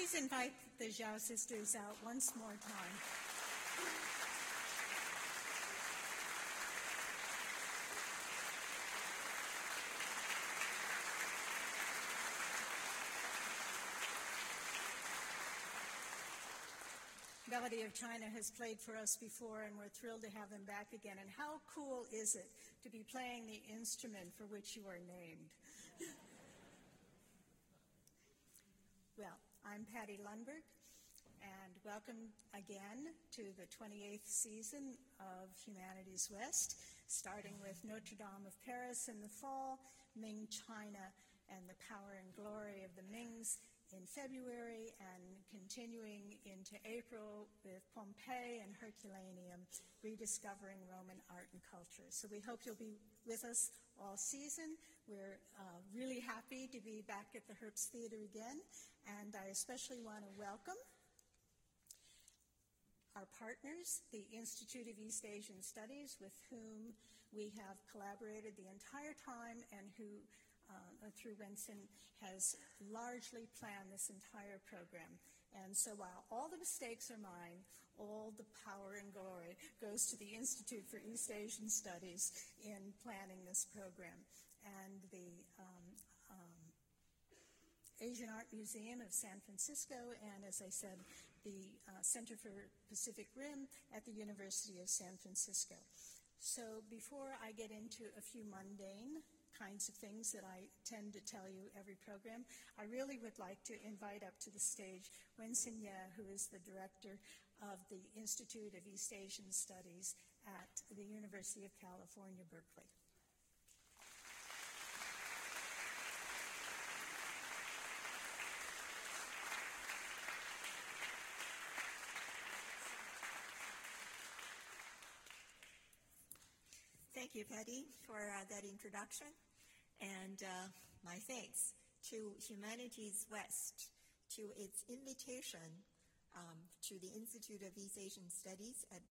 please invite the Zhao sisters out once more time. Melody of China has played for us before, and we're thrilled to have them back again. And how cool is it to be playing the instrument for which you are named? Well, I'm Patty Lundberg, and welcome again to the 28th season of Humanities West, starting with Notre Dame of Paris in the fall, Ming China and the power and glory of the Mings in February, and continuing into April with Pompeii and Herculaneum, rediscovering Roman art and culture. So we hope you'll be with us all season. We're really happy to be back at the Herbst Theater again, and I especially want to welcome our partners, the Institute of East Asian Studies, with whom we have collaborated the entire time and who through Wensin, has largely planned this entire program. And so while all the mistakes are mine, all the power and glory goes to the Institute for East Asian Studies in planning this program. And the Asian Art Museum of San Francisco, and as I said, the Center for Pacific Rim at the University of San Francisco. So before I get into a few mundane kinds of things that I tend to tell you every program, I really would like to invite up to the stage Wensin Ye, who is the director of the Institute of East Asian Studies at the University of California, Berkeley. Thank you, Patty, for that introduction, and my thanks to Humanities West, to its invitation to the Institute of East Asian Studies at